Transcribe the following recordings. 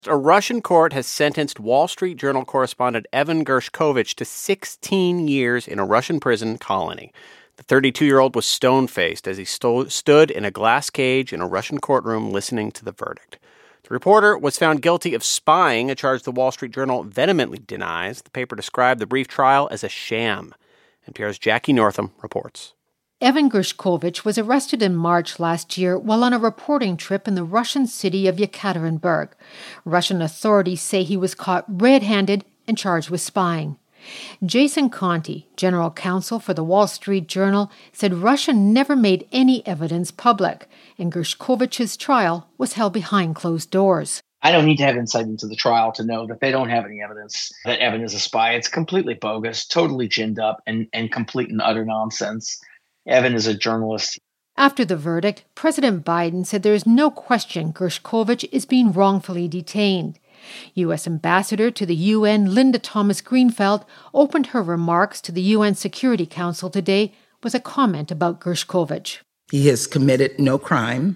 A Russian court has sentenced Wall Street Journal correspondent Evan Gershkovich to 16 years in a Russian prison colony. The 32-year-old was stone-faced as he stood in a glass cage in a Russian courtroom listening to the verdict. The reporter was found guilty of spying, a charge the Wall Street Journal vehemently denies. The paper described the brief trial as a sham. NPR's Jackie Northam reports. Evan Gershkovich was arrested in March last year while on a reporting trip in the Russian city of Yekaterinburg. Russian authorities say he was caught red-handed and charged with spying. Jason Conte, general counsel for the Wall Street Journal, said Russia never made any evidence public, and Gershkovich's trial was held behind closed doors. I don't need to have insight into the trial to know that they don't have any evidence that Evan is a spy. It's completely bogus, totally ginned up, and complete and utter nonsense. Evan is a journalist. After the verdict, President Biden said there is no question Gershkovich is being wrongfully detained. U.S. Ambassador to the UN, Linda Thomas-Greenfield, opened her remarks to the UN Security Council today with a comment about Gershkovich. He has committed no crime.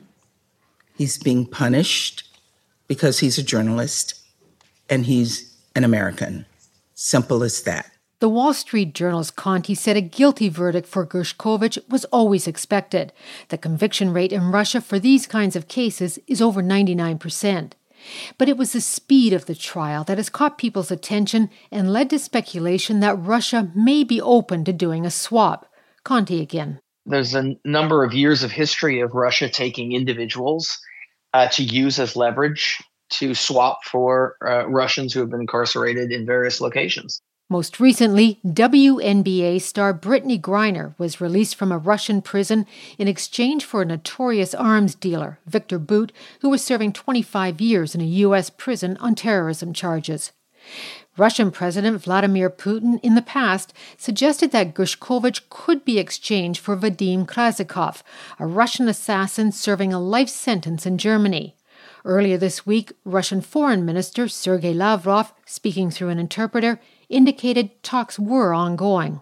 He's being punished because he's a journalist and he's an American. Simple as that. The Wall Street Journal's Conte said a guilty verdict for Gershkovich was always expected. The conviction rate in Russia for these kinds of cases is over 99%. But it was the speed of the trial that has caught people's attention and led to speculation that Russia may be open to doing a swap. Conte again. There's a number of years of history of Russia taking individuals to use as leverage to swap for Russians who have been incarcerated in various locations. Most recently, WNBA star Brittany Griner was released from a Russian prison in exchange for a notorious arms dealer, Victor Bout, who was serving 25 years in a U.S. prison on terrorism charges. Russian President Vladimir Putin in the past suggested that Gershkovich could be exchanged for Vadim Krasikov, a Russian assassin serving a life sentence in Germany. Earlier this week, Russian Foreign Minister Sergei Lavrov, speaking through an interpreter, indicated talks were ongoing.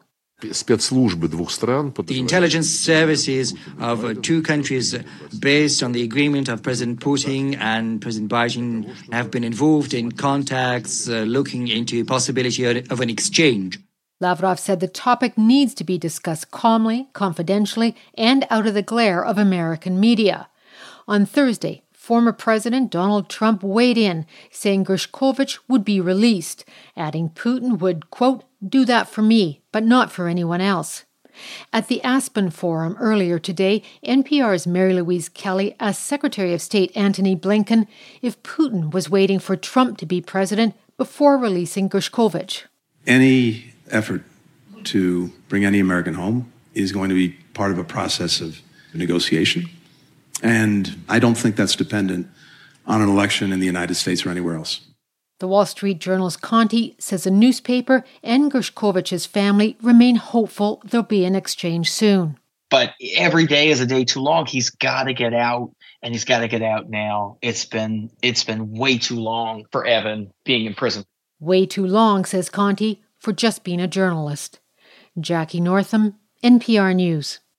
The intelligence services of two countries, based on the agreement of President Putin and President Biden, have been involved in contacts looking into the possibility of an exchange. Lavrov said the topic needs to be discussed calmly, confidentially, and out of the glare of American media. On Thursday, former President Donald Trump weighed in, saying Gershkovich would be released, adding Putin would, quote, do that for me, but not for anyone else. At the Aspen Forum earlier today, NPR's Mary Louise Kelly asked Secretary of State Antony Blinken if Putin was waiting for Trump to be president before releasing Gershkovich. Any effort to bring any American home is going to be part of a process of negotiation. And I don't think that's dependent on an election in the United States or anywhere else. The Wall Street Journal's Conte says the newspaper and Gershkovich's family remain hopeful there'll be an exchange soon. But every day is a day too long. He's got to get out, and he's got to get out now. It's been way too long for Evan being in prison. Way too long, says Conte, for just being a journalist. Jackie Northam, NPR News.